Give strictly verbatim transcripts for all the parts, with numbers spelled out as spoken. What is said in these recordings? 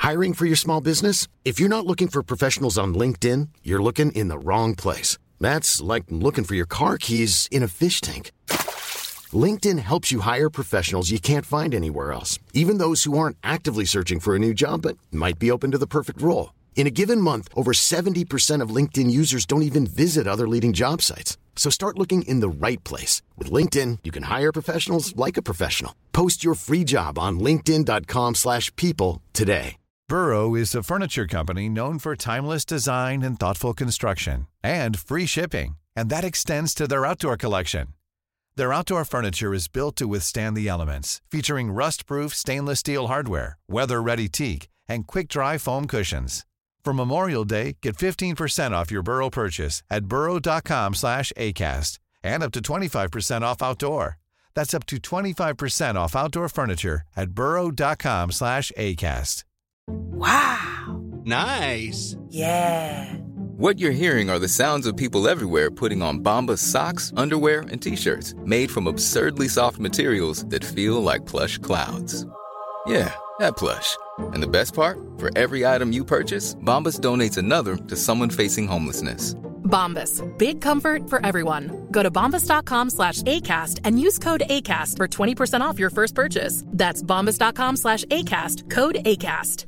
Hiring for your small business? If you're not looking for professionals on LinkedIn, you're looking in the wrong place. That's like looking for your car keys in a fish tank. LinkedIn helps you hire professionals you can't find anywhere else, even those who aren't actively searching for a new job but might be open to the perfect role. In a given month, over seventy percent of LinkedIn users don't even visit other leading job sites. So start looking in the right place. With LinkedIn, you can hire professionals like a professional. Post your free job on linkedin.com slash people today. Burrow is a furniture company known for timeless design and thoughtful construction and free shipping, and that extends to their outdoor collection. Their outdoor furniture is built to withstand the elements, featuring rust-proof stainless steel hardware, weather-ready teak, and quick-dry foam cushions. For Memorial Day, get fifteen percent off your Burrow purchase at burrow.com slash ACAST and up to twenty-five percent off outdoor. That's up to twenty-five percent off outdoor furniture at burrow.com slash ACAST. Wow. Nice. Yeah. What you're hearing are the sounds of people everywhere putting on Bombas socks, underwear, and T-shirts made from absurdly soft materials that feel like plush clouds. Yeah, that plush. And the best part? For every item you purchase, Bombas donates another to someone facing homelessness. Bombas. Big comfort for everyone. Go to bombas.com slash ACAST and use code ACAST for twenty percent off your first purchase. That's bombas.com slash ACAST. Code ACAST.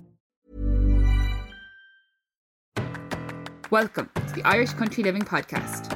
Welcome to the Irish Country Living Podcast.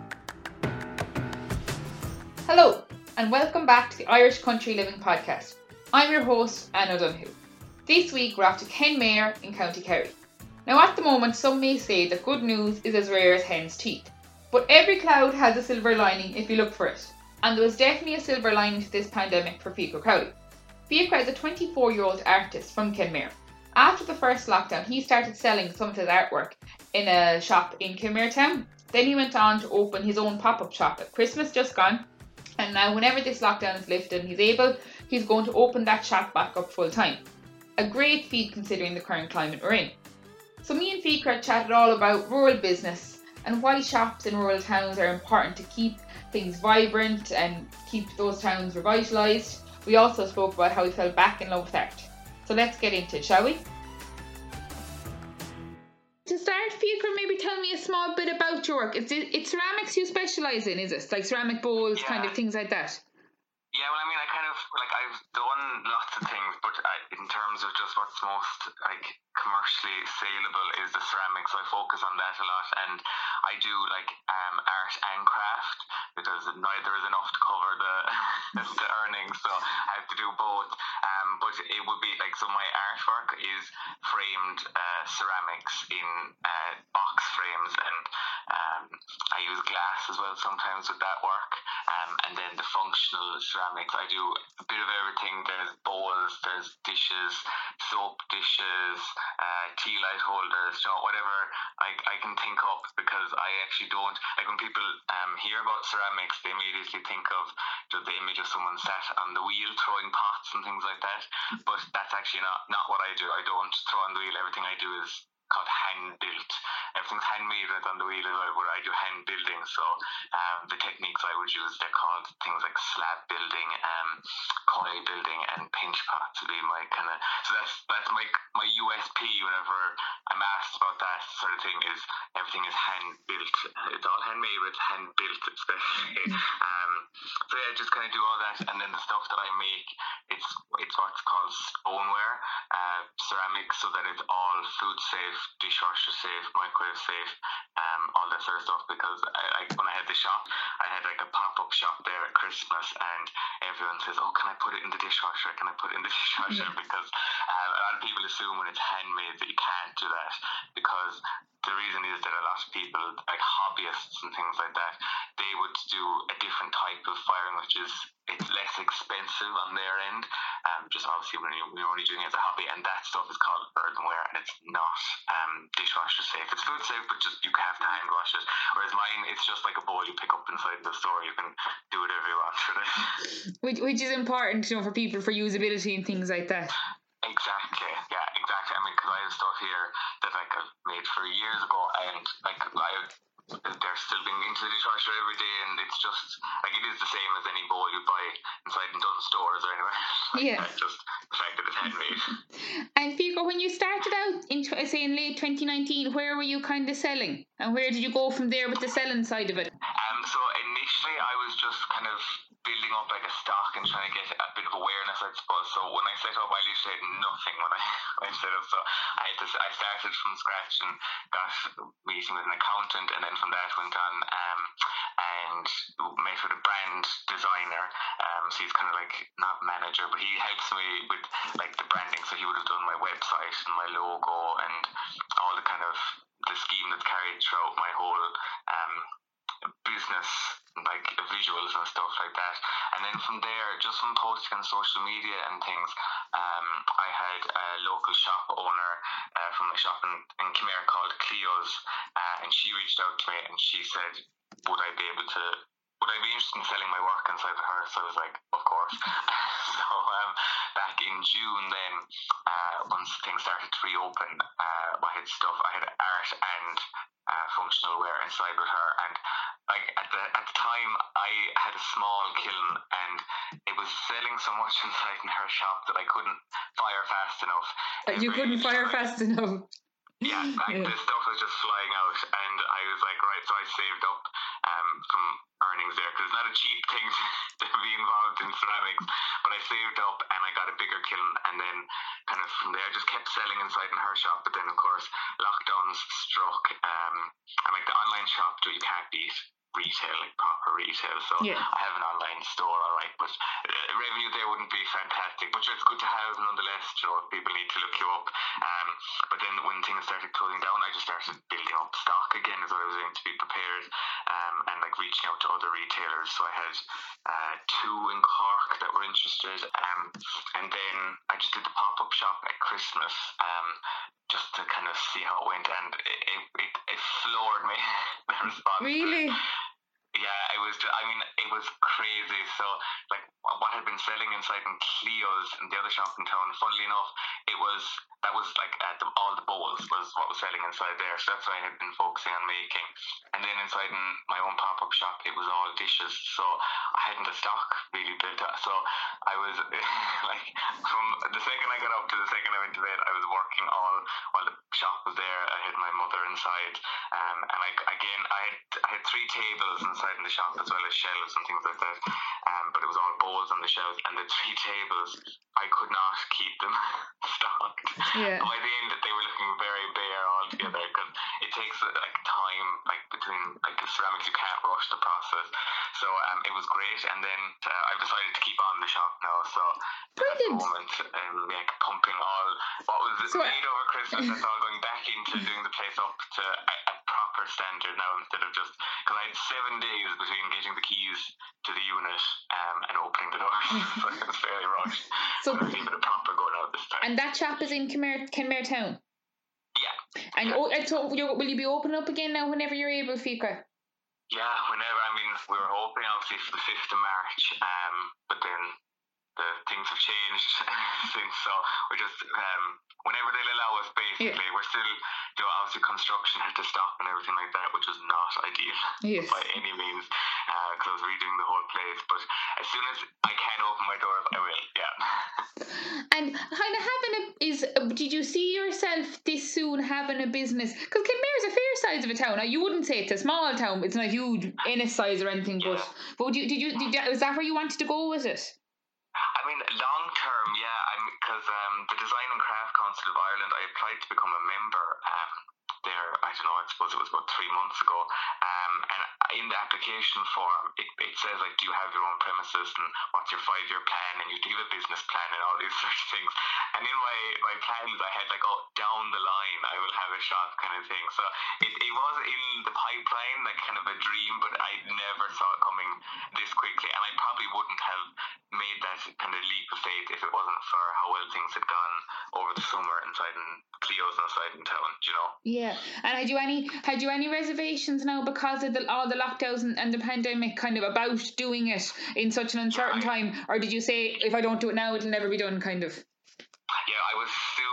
Hello, and welcome back to the Irish Country Living Podcast. I'm your host, Anna O'Donoghue. This week we're off to Kenmare in County Kerry. Now at the moment some may say that good news is as rare as hen's teeth. But every cloud has a silver lining if you look for it. And there was definitely a silver lining to this pandemic for Fiachra Crowley. Fiachra is a twenty-four-year-old artist from Kenmare. After the first lockdown, he started selling some of his artwork in a shop in Kenmare town. Then he went on to open his own pop-up shop at Christmas just gone. And now whenever this lockdown is lifted and he's able, he's going to open that shop back up full time. A great feat considering the current climate we're in. So me and Fiachra chatted all about rural business and why shops in rural towns are important to keep things vibrant and keep those towns revitalised. We also spoke about how he fell back in love with art. So let's get into it, shall we? To start, Fiachra, maybe tell me a small bit about your work. It's, it's ceramics you specialise in, is it? Like ceramic bowls, yeah. kind of things like that? Yeah, well, I mean, I kind of, like, I've done lots of things, but I, in terms of just what's most, like, commercially saleable is the ceramics, so I focus on that a lot, and I do, like, um, art and craft, because neither is enough to cover the, the earnings, so I have to do both, um, but it would be, like, so my artwork is framed uh, ceramics in uh, box frames, and um, I use glass as well sometimes with that work, um, and then the functional ceramics, I do a bit of everything. There's bowls, there's dishes, soap dishes, uh, tea light holders, you know, whatever I, I can think of, because I actually don't, like when people um, hear about ceramics, they immediately think of just the image of someone sat on the wheel throwing pots and things like that, but that's actually not, not what I do. I don't throw on the wheel. Everything I do is called hand built. Everything's handmade right on the wheel as well, where I do hand building. So um, the techniques I would use, they're called things like slab building, um, coil building, and pinch pots would be my kind of. So that's that's my my U S P whenever I'm asked about that sort of thing, is everything is hand built. It's all handmade, but it's hand built especially. um, so yeah, just kind of do all that, and then the stuff that I make, it's it's what's called stoneware, uh, ceramics, so that it's all food safe, dishwasher safe, microwave safe, um, all that sort of stuff. Because I, like when I had the shop, I had like a pop-up shop there at Christmas, and everyone says, "Oh, can I put it in the dishwasher? Can I put it in the dishwasher?" Yeah. Because um, a lot of people assume when it's handmade that you can't do that, because the reason is that a lot of people, like hobbyists and things like that, they would do a different type of firing, which is it's less expensive on their end. Um, just obviously when you're, you're only doing it as a hobby, and that stuff is called earthenware, and it's not um, dishwasher safe. It's food safe, but just you have to hand wash it. Whereas mine, it's just like a bowl you pick up inside the store. You can do whatever you want with it. Which, which is important, you know, for people, for usability and things like that. Exactly, yeah, exactly. I mean, because I have stuff here that like I've made for years ago, and like I they're still being into the dishwasher every day, and it's just like it is the same as any bowl you buy inside in Dunnes stores or anywhere. Like, Yeah. that's just the fact that it's handmade. And Fiacha, when you started out in tw- say in late twenty nineteen, where were you kind of selling, and where did you go from there with the selling side of it? Um, so initially I was just kind of building up like a stock and trying to get a bit of awareness, I suppose. So when I set up, I literally had nothing when I, when I set up. So I had to, I started from scratch and got meeting with an accountant, and then from that went on um, and met with a brand designer. Um, so he's kind of like not manager, but he helps me with like the branding. So he would have done my website and my logo and all the kind of the scheme that's carried throughout my whole um, business, like visuals and stuff like that. And then from there, just from posting on social media and things, um, I had a local shop owner uh, from a shop in, in Kimera called Cleo's, uh, and she reached out to me and she said, would I be able to, would I be interested in selling my work inside of her? So I was like, of course. So um, back in June then, uh, once things started to reopen, uh, I had stuff, I had art and uh, functional wear inside with her, and like at the at the time I had a small kiln and it was selling so much inside in her shop that I couldn't fire fast enough. Uh, you couldn't fire fast enough. Yeah, like Yeah. the stuff was just flying out, and I was like, right, so I saved up um, some earnings there, because it's not a cheap thing to be involved in ceramics, but I saved up and I got a bigger kiln, and then kind of from there I just kept selling inside in her shop. But then of course lockdowns struck, um, and like the online shop, you can't beat retail, like proper retail. So Yeah. I have an online store, all right, but uh, revenue there wouldn't be fantastic, but it's good to have nonetheless. You know, people need to look you up. Um, but then when things started closing down, I just started building up stock again, as what I was doing to be prepared, um, and like reaching out to other retailers. So I had uh, two in Cork that were interested, um, and then I just did the pop-up shop at Christmas, um, just to kind of see how it went, and it it, it, it floored me. The response. Really? Yeah, it was. I mean, it was crazy. So, like, what had been selling inside in Cleo's and the other shop in town, funnily enough, it was that was like uh, the, all the bowls was what was selling inside there. So that's what I had been focusing on making. And then inside in my own pop-up shop, it was all dishes. So I hadn't the stock really built up. So I was like, from the second I got up to the second I went to bed, I was working all while the shop was there. I had my mother inside, um, and like again, I had I had three tables inside in the shop as well as shelves and things like that. Um, but it was all bowls on the shelves, and the three tables I could not keep them stocked. Yeah. By the end, they were looking very bare altogether, because it takes uh, like time, like between like the ceramics, you can't rush the process. So um, it was great, and then uh, I've decided to keep on the shop now. So at the Brilliant. moment, um, like pumping all what was So, uh, made over Christmas, that's all going back into doing the place up to a, a proper standard now, instead of just, because I had seven days between getting the keys to the unit um, and opening the doors. So it was fairly rushed. So- So, even a proper going out this time. And that shop is in Kenmare, Kenmare Town. Yeah. And oh, and so you're, will you be opening up again now whenever you're able, Fiacha? Yeah, whenever. I mean, we were hoping obviously for the fifth of March, um, but then the things have changed since. So we just um, whenever they'll allow us, basically, Yeah. we're still, you know, obviously construction had to stop and everything like that, which was not ideal Yes. by any means, because I was redoing the whole place. But as soon as I can open my doors, I will. Yeah. And kind of having a is did you see yourself this soon having a business? Because Kenmare is a fair size of a town. Now you wouldn't say it's a small town. It's not huge in its size or anything. But but would you did you did you, was that where you wanted to go with it? I mean, long term, yeah. I'm because um, the Design and Craft Council of Ireland, I applied to become a member. Um, there, I don't know. I suppose it was about three months ago. Um, and in the application form, it, it says like, do you have your own premises and what's your five year plan, and you give a business plan and all these sort of things. And in my my plans, I had like, oh, down the line, I will have a shop kind of thing. So it, it was in the pipeline, like kind of a dream, but I never saw it coming this quickly, and I probably wouldn't have made that kind of leap of faith if it wasn't for how well things had gone over the summer inside in Cleo's inside in town, do you know? Yeah. And had you any had you any reservations now because of the, all the lockdowns and, and the pandemic kind of about doing it in such an uncertain time, or did you say if I don't do it now it'll never be done kind of? Yeah, I was super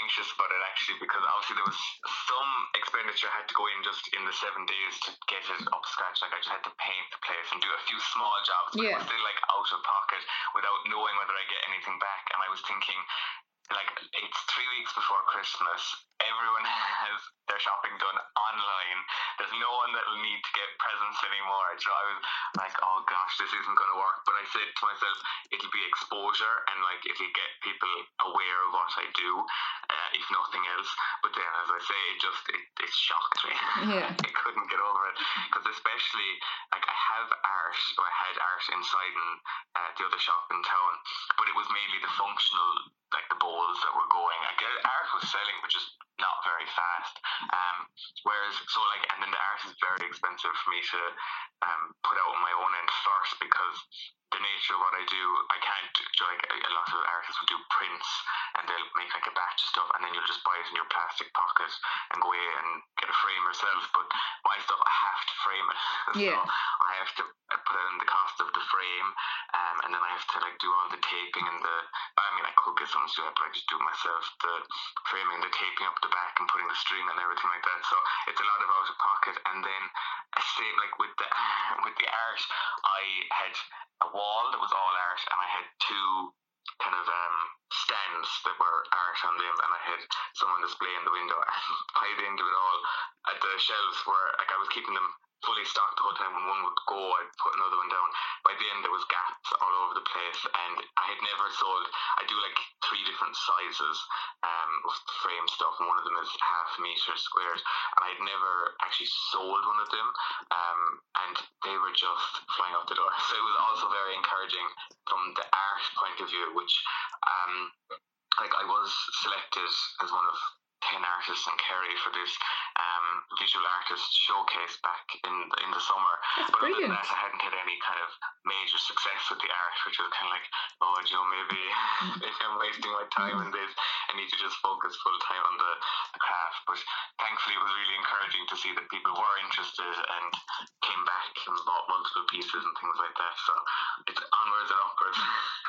anxious about it actually, because obviously there was some expenditure had to go in just in the seven days to get it up scratch. Like I just had to paint the place and do a few small jobs, but Yeah. it was still like out of pocket without knowing whether I get anything back. And I was thinking, like, it's three weeks before Christmas. Everyone has their shopping done online. There's no one that'll need to get presents anymore. So I was like, oh gosh, this isn't going to work. But I said to myself, it'll be exposure and like it'll get people aware of what I do, uh, if nothing else. But then, as I say, it just it, it shocked me. Yeah. I couldn't get over it, because especially like I have art, or I had art inside in uh, the other shop in town, but it was mainly the functional, like the bowls that were going. Like art was selling, but just not very fast. Um, whereas, so like, and then the art is very expensive for me to um put out on my own end first, because the nature of what I do, I can't, like a lot of artists will do prints and they'll make like a batch of stuff and then you'll just buy it in your plastic pocket and go away and get a frame yourself. But my stuff, I have to frame it. Yeah. So I have to put in the cost of the frame, um, and then I have to like do all the taping and the, I mean I could get someone to do it, but I just do it myself, the framing, the taping up the back and putting the string and everything like that. So it's a lot of out of pocket. And then same like with the with the art, I had a wall that was all art, and I had two kind of um stands that were art on them, and I had someone display in the window. By the end of it all, at the shelves were like, I was keeping them fully stocked the whole time. When one would go, I'd put another one down. By the end, there was gaps all over the place, and I had never sold. I do like three different sizes um of frame stuff, and one of them is half meter squared, and I had never actually sold one of them, um and they were just flying out the door. So it was also very encouraging from the art point of view, which um like I was selected as one of ten artists in Kerry for this um, visual artist showcase back in in the summer. That's but brilliant. other than that, I hadn't had any kind of major success with the art, which was kind of like, oh, Joe, maybe maybe I'm wasting my time in this. I need to just focus full time on the, the craft. But thankfully, it was really encouraging to see that people were interested and came back and bought multiple pieces and things like that. So it's onwards and upwards.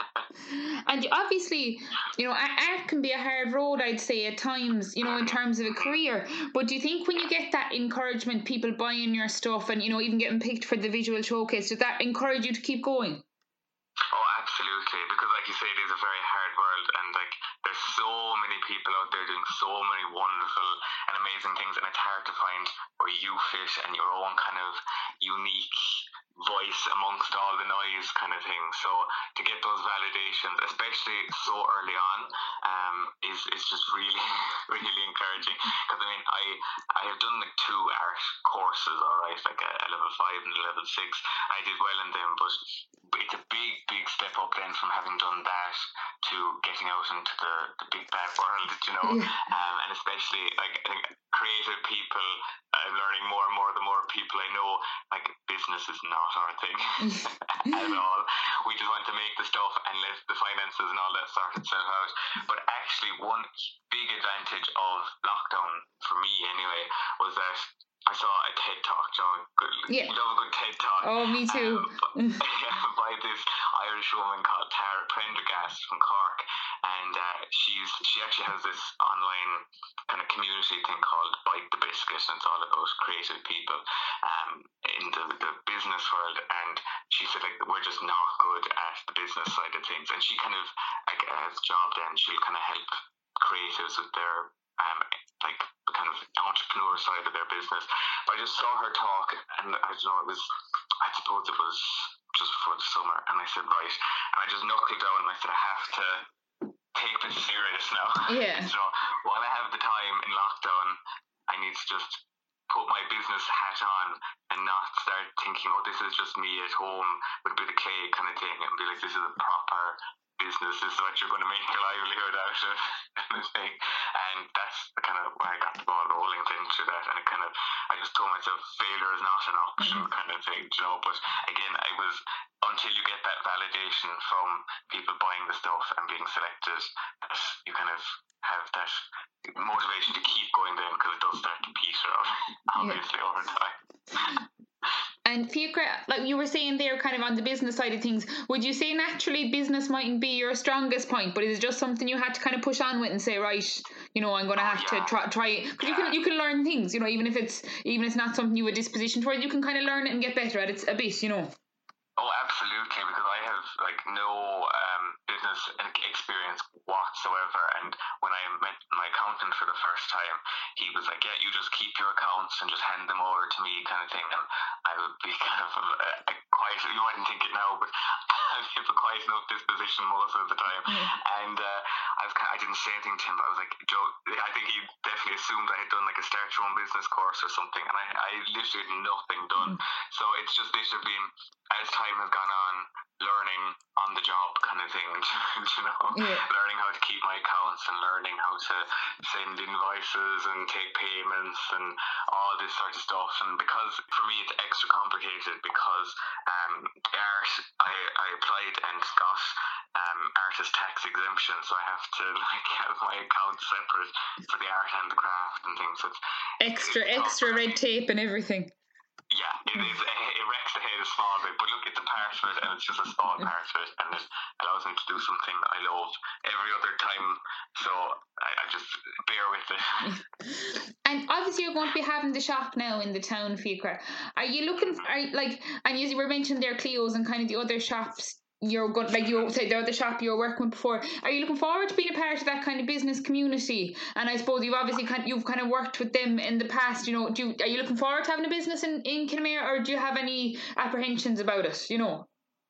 And obviously, you know, a- art can be a hard road, I'd say, at times, you know, in terms of a career. But do you think when you get that encouragement, people buying your stuff and, you know, even getting picked for the visual showcase, does that encourage you to keep going? Oh, absolutely. Because like you say, it is a very hard world, and like there's so many people out there doing so many wonderful and amazing things, and it's hard to find where you fit and your own kind of unique voice amongst all the noise kind of thing. So to get those validations, especially so early on, um, is is just really, really encouraging. Because I mean, I I have done like two art courses, all right, like a, a level five and a level six. I did well in them, but it's a big, big step up then from having done that to getting out into the, the big bad world, you know. Yeah. Um, and especially like I think creative people, I'm learning more and more the more people I know, like business is not our thing at all. We just want to make the stuff and let the finances and all that sort itself out. But actually one big advantage of lockdown, for me anyway, was that I saw a TED Talk, John. Good, Yeah. love a good TED Talk. Oh, me too. Um, by this Irish woman called Tara Prendergast from Cork, and uh, she's she actually has this online kind of community thing called Bite the Biscuit, and it's all about creative people um, in the, the business world. And she said like we're just not good at the business side of things, and she kind of like as a job then she'll kind of help creatives with their um like the kind of entrepreneur side of their business. But I just saw her talk, and I don't know, it was, I suppose it was just before the summer, and I said, right, and I just knuckled down and I said, I have to take this serious now. Yeah. You know, while I have the time in lockdown, I need to just put my business hat on and not start thinking, oh, this is just me at home with a bit of clay kind of thing, and be like, this is a proper business, this is what you're going to make your livelihood out of, kind of thing. And that's the kind of where I got the ball rolling into that, and it kind of, I just told myself failure is not an option, mm-hmm. kind of thing, you know. But again, I was, until you get that validation from people buying the stuff and being selected, that you kind of have that motivation to keep going then, because it does start to peter out, obviously, yeah. over time. And Fiachra, like you were saying there, kind of on the business side of things, would you say naturally business mightn't be your strongest point, but is it just something you had to kind of push on with and say, right, you know, I'm going to Oh, have yeah. to try, try, because you can, you can learn things, you know, even if it's, even if it's not something you have a disposition towards, you can kind of learn it and get better at it a bit, you know. Oh, absolutely, because I have like no um, business experience whatsoever, and when I met my accountant for the first time, he was like, yeah, you just keep your accounts and just hand them over to me, kind of thing, and I would be kind of a, a quiet, you mightn't think it now, but I have a quiet enough disposition most of the time, mm. and uh, I, was, I didn't say anything to him, but I was like, Joe, I think he definitely assumed I had done like a start your own business course or something, and I, I literally had nothing done, mm. so it's just literally been, as time has gone on, learning on the job kind of thing, you know, yeah. learning how to keep my accounts and learning how to send invoices and take payments and all this sort of stuff. And because for me it's extra complicated because um, art, I, I applied and got um, artist tax exemption, so I have to like have my accounts separate for the art and the craft and things. So it's extra, it's extra red tape and everything. Yeah, it is. It wrecks the head a small bit, but look, it's a part of it, and it's just a small part of it, and it allows me to do something I love every other time. So I, I just bear with it. And obviously, you're going to be having the shop now in the town, Fiachra. Are you looking? Are you, like, and you were mentioning there, Cleo's and kind of the other shops. You're good, like you said, the other shop you were working with before. Are you looking forward to being a part of that kind of business community? And I suppose you've obviously kind of, you've kind of worked with them in the past. You know, do you, are you looking forward to having a business in in Kenmare, or do you have any apprehensions about it? You know.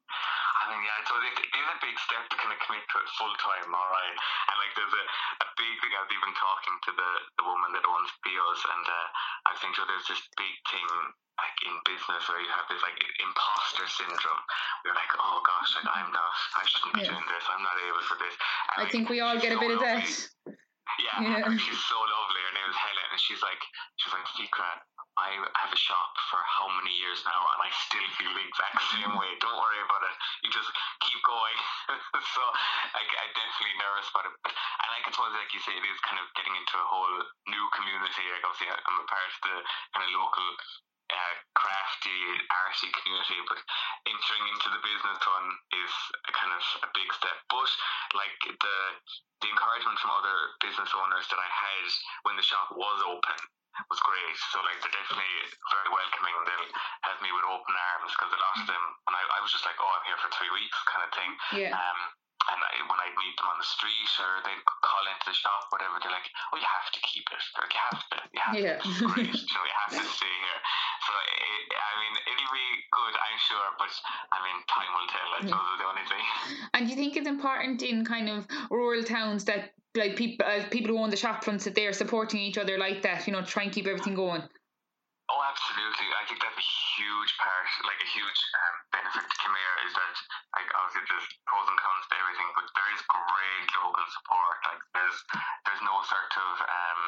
I mean, yeah, so it is a big step to kind of commit to it full time, all right. And like, there's a, a big thing. I was even talking to the the woman that owns Theo's, and uh, I think so. There's this big thing. Like in business where you have this like imposter syndrome. You're like, oh gosh, like I'm not, I shouldn't be yeah. doing this, I'm not able for this. I And like, think we all get a so bit lovely. of that. Yeah, yeah. Like, she's so lovely. Her name is Helen, and she's like, she's like, Fiachra, I have a shop for how many years now, and I still feel the exact same way. Don't worry about it. You just keep going. So like, I'm definitely nervous about it. But, and like, I suppose, like you say, it is kind of getting into a whole new community. Like obviously, I'm a part of the kind of local Uh, crafty, arty community, but entering into the business one is a kind of a big step. But like the the encouragement from other business owners that I had when the shop was open was great. So like they're definitely very welcoming. They'll have me with open arms, because a lot of them, when I, I was just like, oh, I'm here for three weeks kind of thing. Yeah. Um, And I, when I meet them on the street or they call into the shop, whatever, they're like, "Oh, you have to keep it. Like, you have to. You have yeah. to. It's great. You know, you have to stay here." So, it, I mean, it'll be good, I'm sure. But I mean, time will tell. I suppose is the only thing. And do you think it's important in kind of rural towns that like people, uh, people who own the shop fronts, that they're supporting each other like that? You know, to try and keep everything going. Oh, absolutely. I think that's a huge part, like a huge um, benefit to Kenmare is that, like, obviously there's pros and cons to everything, but there is great local support. Like, there's there's no sort of, um,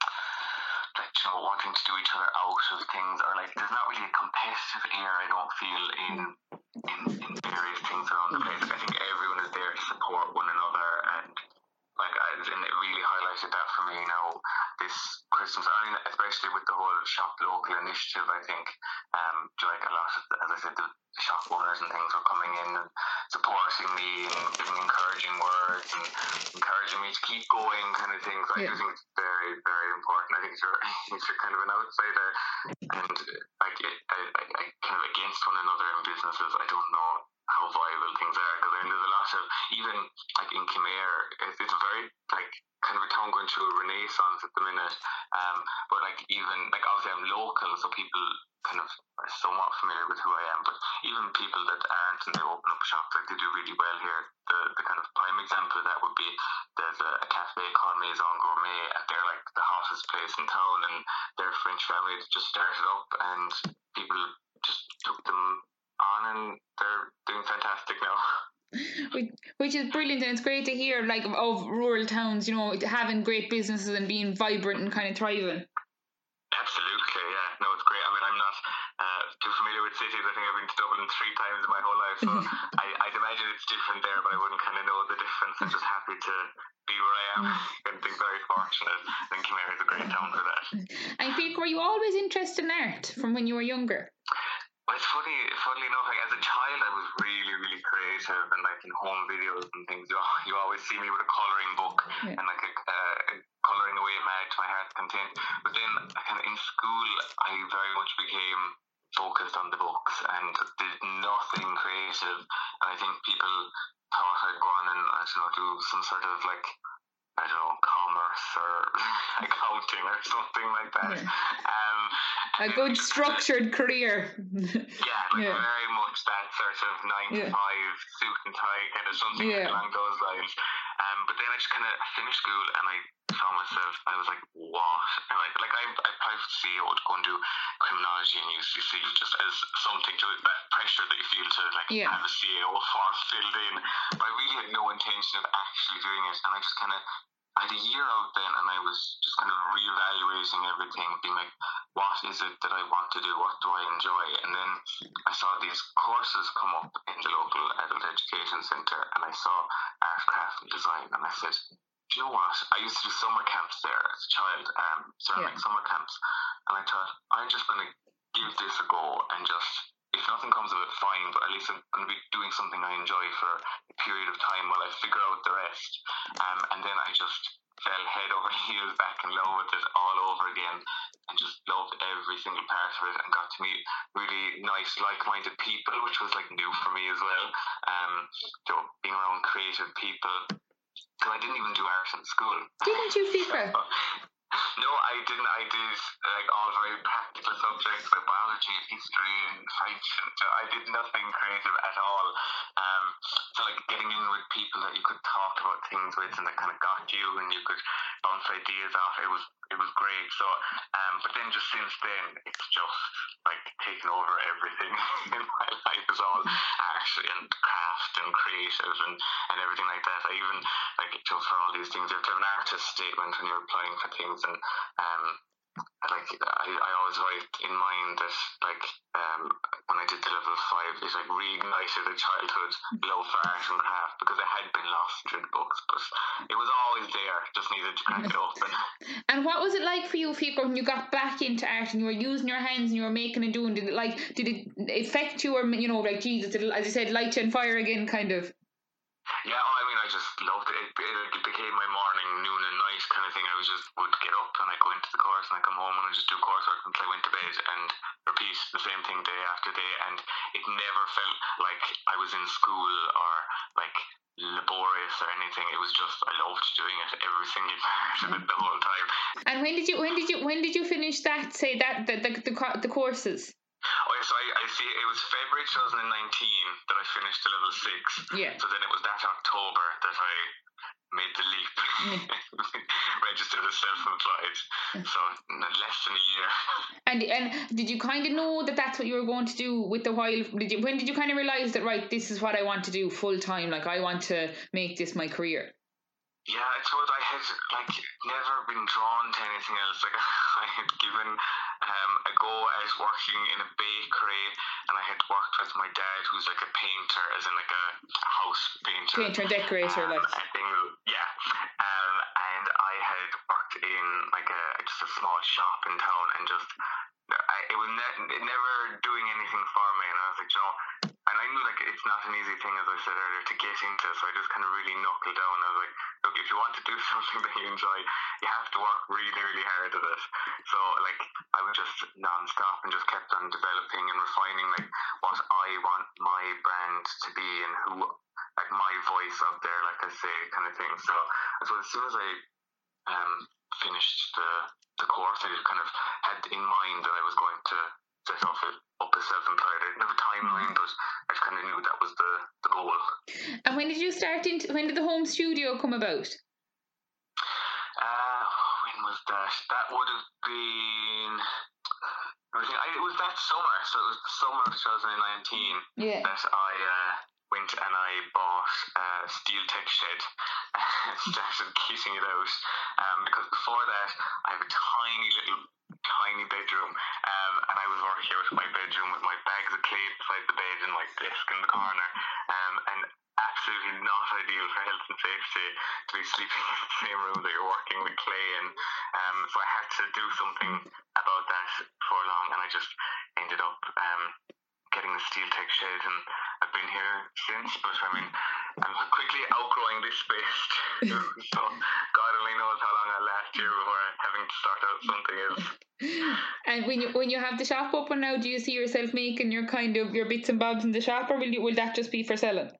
like, you know, wanting to do each other out of things, or like, there's not really a competitive air, I don't feel, in in, in various things around the place. Like, I think everyone is there to support one another, and like, I, and it really highlighted that for me now this Christmas. I mean, especially with the whole Shop Local initiative, I think, um, like a lot of, as I said, the shop owners and things were coming in and supporting me and giving encouraging words and encouraging me to keep going, kind of things. I yeah. do think it's very, very important. I think you're, you're kind of an outsider, and like, I, I, I kind of against one another in businesses. I don't know how viable things are, because I mean, there's a lot of, even like in Kenmare, it's, it's very like kind of a town going through a renaissance at the minute, um, but like even like obviously I'm local, so people kind of are somewhat familiar with who I am, but even people that aren't and they open up shops, like they do really well here. The the kind of prime example of that would be there's a, a cafe called Maison Gourmet, and they're like the hottest place in town, and their French family just started up, and people just took them on, and they're doing fantastic now. Which, which is brilliant, and it's great to hear, like, of rural towns, you know, having great businesses and being vibrant and kind of thriving. Absolutely, yeah. No, it's great. I mean, I'm not uh, too familiar with cities. I think I've been to Dublin three times in my whole life, so I, I'd imagine it's different there, but I wouldn't kind of know the difference. I'm just happy to be where I am. I think very fortunate. I think Kenmare is a great town for that. And Fiachra, were you always interested in art from when you were younger? Well, it's funny, funny enough, like as a child I was really, really creative, and like in home videos and things, you, you always see me with a colouring book Yeah. and like a, uh, colouring away mad to my heart's content. But then kind of in school I very much became focused on the books and did nothing creative, and I think people thought I'd go on and, I don't know, do some sort of like, I don't know, commerce or accounting or something like that. Yeah. Um, A good structured career. yeah, like Yeah. very much that sort of nine Yeah. to five suit and tie kind of something Yeah. along those lines. Um, but then I just kind of finished school and I saw myself. I was like, what? And like, like I, I applied for C E O to go and do criminology in U C C just as something to that pressure that you feel to like Yeah. have a C E O form filled in. But I really had no intention of actually doing it, and I just kind of. I had a year out then, and I was just kind of reevaluating everything, being like, what is it that I want to do? What do I enjoy? And then I saw these courses come up in the local adult education centre, and I saw art, craft, and design, and I said, do you know what? I used to do summer camps there as a child, um, ceramic Yeah. summer camps, and I thought, I'm just going to give this a go and just, if nothing comes of it, fine, but at least I'm going to be doing something I enjoy for a period of time while I figure out the rest. Um, and then I just fell head over heels back in love with it all over again, and just loved every single part of it, and got to meet really nice, like-minded people, which was like new for me as well. Um, you know, being around creative people. So I didn't even do art in school. Didn't you, Fiachra? No, I didn't. I did like all very practical subjects like biology and history and French, and so I did nothing creative at all. Um, so like getting in with people that you could talk about things with and that kind of got you, and you could bounce ideas off. It was it was great. So, um, but then just since then, it's just like taken over everything in my life. Is all art and craft and creative and, and everything like that. I even like just for all these things, you have to have an artist statement when you're applying for things, and um, like I, I always write in mind that like um, when I did the level five, it like reignited a childhood love for art and craft, because it had been lost through the books, but it was always there, just needed to crack it open. And what was it like for you, Fiachra, when you got back into art and you were using your hands and you were making and doing? Did it like did it affect you, or you know, like Jesus, did it, as you said, light you on fire again, kind of? Yeah, oh, I mean, I just loved it. It, it. it became my morning, noon and night kind of thing. I was just would get up and I'd go into the course and I'd come home and I'd just do coursework until I went to bed and repeat the same thing day after day. And it never felt like I was in school or like laborious or anything. It was just, I loved doing it, every single part of it the whole time. And when did you when did you when did you finish that? Say that the the the, the courses. Oh, yeah, so I, I see it was February twenty nineteen that I finished the level six. Yeah. So then it was that October that I made the leap. Yeah. Registered as self-employed. So less than a year. And and did you kind of know that that's what you were going to do with the while? Did you when did you kind of realize that, right, this is what I want to do full time? Like, I want to make this my career. Yeah, I suppose I had like never been drawn to anything else. Like I had given um, a go at working in a bakery, and I had worked with my dad, who's like a painter, as in like a house painter. Painter and decorator, um, like. I think, yeah. Um, and I had worked in like a just a small shop in town, and just I, it was ne- never doing anything for me. And I was like, you know, and I knew like it's not an easy thing, as I said earlier, to get into. So I just kind of really knuckled down. I was like, look, if you want to do something that you enjoy, you have to work really, really hard at it. So like I would just non-stop and just kept on developing and refining like what I want my brand to be and who, like my voice out there, like I say, kind of thing. So, so as soon as I um finished the the course, I just kind of had in mind that I was going to set off it up as self-employed. I didn't have a timeline, but I just kind of knew that was the, the goal. And when did you start into, when did the home studio come about? Uh, when was that? That would have been, I, it was that summer, so it was the summer of twenty nineteen Yeah. that I uh, went and I bought a steel tech shed and started kitting it out, um, because before that I have a tiny little tiny bedroom, um, and I was working out of my bedroom with my bags of clay beside the bed and my desk in the corner, um, and absolutely not ideal for health and safety to be sleeping in the same room that you're working with clay in. Um, so I had to do something about that for long, and I just ended up um, in the steel tech shed, and I've been here since. But I mean, I'm quickly outgrowing this space too, so God only knows how long I'll last here before having to start out something else. And when you when you have the shop open now, do you see yourself making your kind of your bits and bobs in the shop, or will you will that just be for selling?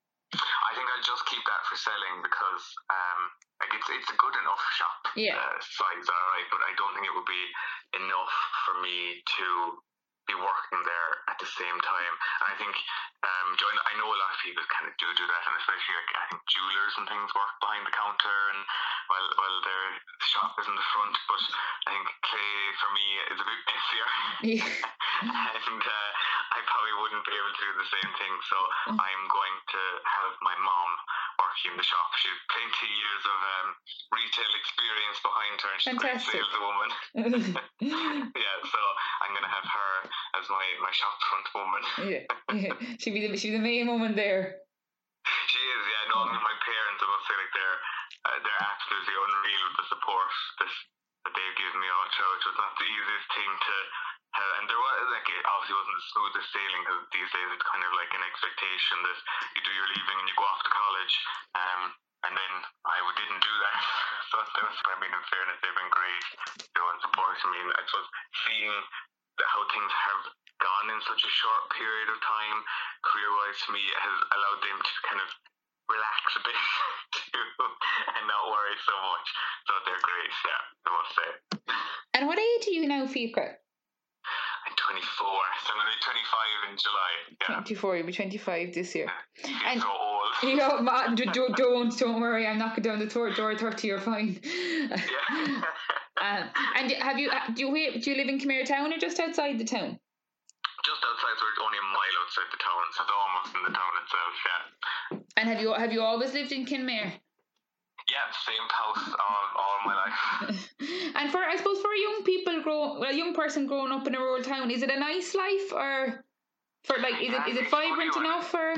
I think I'll just keep that for selling because um like it's it's a good enough shop yeah. uh, size, alright, but I don't think it would be enough for me to be working there at the same time. And I think um join, I know a lot of people kind of do do that, and especially like, I think jewelers and things work behind the counter and while while their shop is in the front, but I think clay for me is a bit messier. Yeah. And uh, I probably wouldn't be able to do the same thing, so mm. I'm going to have my mom working in the shop. She has plenty of years of um, retail experience behind her, and she's a great saleswoman. Yeah, so I'm going to have her as my, my shop front woman. Yeah, yeah. She'll be the, she'll be the main woman there. She is, yeah. No, I mean, my parents, I must say, like, they're, uh, they're absolutely unreal with the support that, that they've given me all through. It was not the easiest thing to have, and there was, like, it obviously wasn't the smoothest sailing, because these days it's kind of like an expectation that you do your leaving and you go off to college, um, and then I didn't do that. So that was, I mean, in fairness, they've been great, you know, and supporting me. And I suppose seeing how things have gone in such a short period of time, career-wise, for me, has allowed them to kind of relax a bit too, and not worry so much. So they're great, yeah, I must say. And what age are you now, Fiachra? I'm twenty-four, so I'm going to be twenty-five in July. Yeah. twenty-four, you'll be twenty-five this year. Yeah, and so old. You know, ma, don't, don't, don't worry, I'm knocking down the door thirty, you're fine. Yeah. um, and have you, do you, do you live in Kenmare town or just outside the town? Just outside, so it's only a mile outside the town, so it's almost in the town itself, yeah. And have you have you always lived in Kenmare? Yeah, same house all, all my life. And for, I suppose, for young people, grow, well, a young person growing up in a rural town, is it a nice life, or for like, is yeah, it is it vibrant enough, or?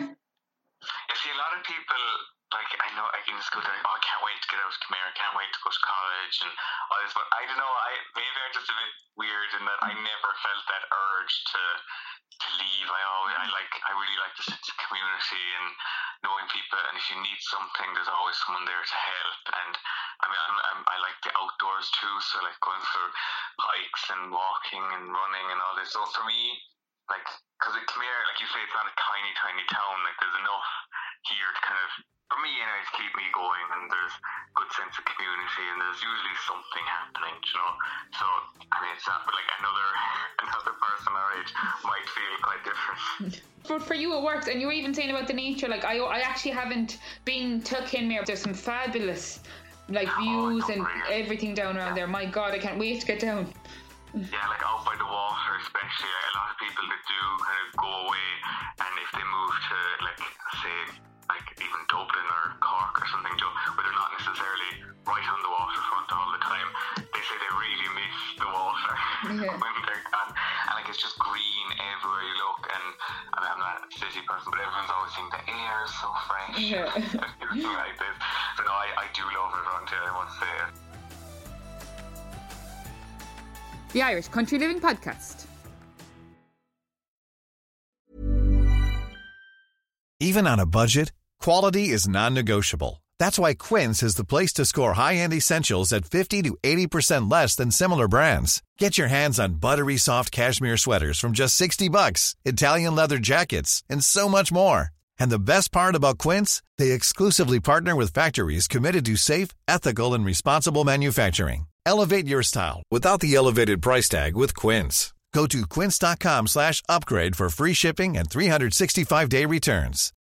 You see, a lot of people, like, I know, like in school, they're like, oh, I can't wait to get out of Kenmare, I can't wait to go to college, and all this, but I don't know, I maybe I'm just a bit weird in that I never felt that urge to to leave. I always, I like, I really like the sense of community and knowing people, and if you need something, there's always someone there to help. And I mean, I'm, I'm, I like the outdoors too, so like going for hikes and walking and running and all this. So for me, like, because at Kenmare, like you say, it's not a tiny, tiny town. Like, there's enough here to kind of, for me anyway, to keep me going, and there's good sense of community, and there's usually something happening, you know. So I mean, it's not, but like another another person our age might feel quite different. For for you, it works, and you were even saying about the nature. Like I I actually haven't been to Kenmare. There's some fabulous like views oh, and really. everything down around yeah. there. My God, I can't wait to get down. Yeah, like out by the water, especially. A lot of people that do kind of go away, and if they move to like say like even Dublin or Cork or something, where they're not necessarily right on the waterfront all the time, they say they really miss the water yeah. when they're gone. And like it's just green everywhere you look, and I mean, I'm not a city person, but everyone's always saying the air is so fresh. Yeah. Like this. So no, I, I do love it around here, I must say. The Irish Country Living Podcast. Even on a budget, quality is non-negotiable. That's why Quince is the place to score high-end essentials at fifty to eighty percent less than similar brands. Get your hands on buttery soft cashmere sweaters from just sixty bucks, Italian leather jackets, and so much more. And the best part about Quince, they exclusively partner with factories committed to safe, ethical, and responsible manufacturing. Elevate your style without the elevated price tag with Quince. Go to quince.com slash upgrade for free shipping and three sixty-five day returns.